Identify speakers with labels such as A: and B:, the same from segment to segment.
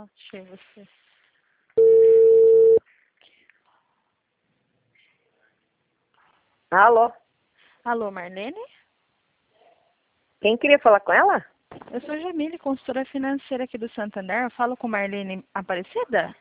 A: achei você.
B: Alô?
A: Alô, Marlene?
B: Quem queria falar com ela?
A: Eu sou Jamile, consultora financeira aqui do Santander. Eu falo com Marlene Aparecida?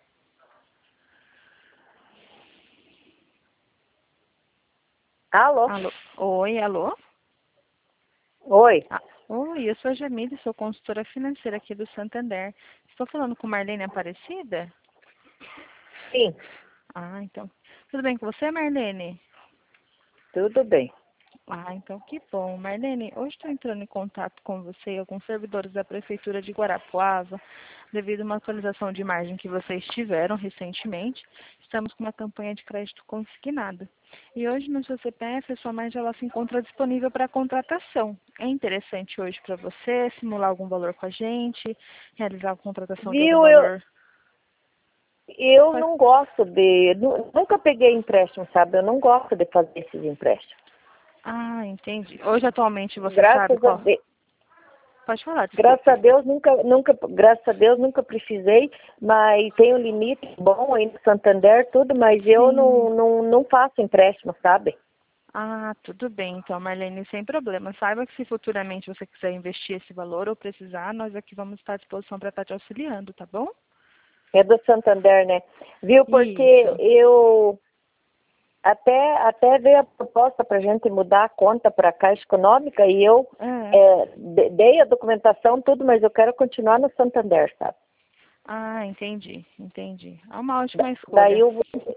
B: Alô?
A: Alô? Oi, alô?
B: Oi.
A: Oi, eu sou a Jamile, sou consultora financeira aqui do Santander. Estou falando com Marlene Aparecida?
B: Sim,
A: Então. Tudo bem com você, Marlene?
B: tudo bem.
A: Então que bom. Marlene, hoje estou entrando em contato com você e alguns servidores da Prefeitura de Guarapuava, devido a uma atualização de imagem que vocês tiveram recentemente. Estamos com uma campanha de crédito consignado. E hoje no seu CPF, a sua margem ela se encontra disponível para contratação. É interessante hoje para você simular algum valor com a gente, realizar a contratação de algum
B: Viu, eu,
A: valor?
B: eu
A: Pode-
B: não gosto de... Nunca peguei empréstimo, sabe? Eu não gosto de fazer esses empréstimos.
A: Entendi. Hoje atualmente você sabe
B: Graças a
A: qual?
B: Deus,
A: Pode falar,
B: graças a
A: desculpe.
B: Deus graças a Deus nunca precisei, mas tem um limite bom aí no Santander, tudo, mas eu
A: Sim.
B: não faço empréstimo, sabe?
A: Tudo bem, então, Marlene, sem problema. Saiba que se futuramente você quiser investir esse valor ou precisar, nós aqui vamos estar à disposição para estar te auxiliando, tá bom?
B: É do Santander, né? Viu? Porque
A: Isso.
B: eu até veio a proposta para a gente mudar a conta para a Caixa Econômica e eu
A: É.
B: dei a documentação, tudo, mas eu quero continuar no Santander, sabe?
A: Entendi. É uma ótima
B: Daí
A: escolha.
B: eu,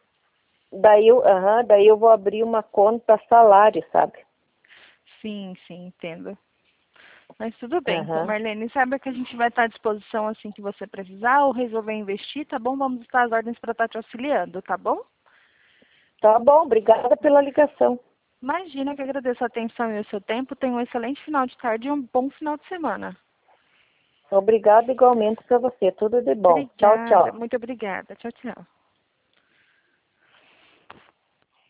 B: daí eu vou abrir uma conta salário, sabe?
A: Sim, entendo. Mas tudo bem, então,
B: Aham.
A: Marlene, saiba que a gente vai estar à disposição assim que você precisar ou resolver investir, tá bom? Vamos estar às ordens para estar te auxiliando, tá bom?
B: Tá bom, obrigada pela ligação.
A: Imagina que agradeço a atenção e o seu tempo. Tenha um excelente final de tarde e um bom final de semana.
B: Obrigada igualmente para você. Tudo de bom. Tchau,
A: Obrigada,
B: tchau.
A: muito obrigada. Tchau, tchau.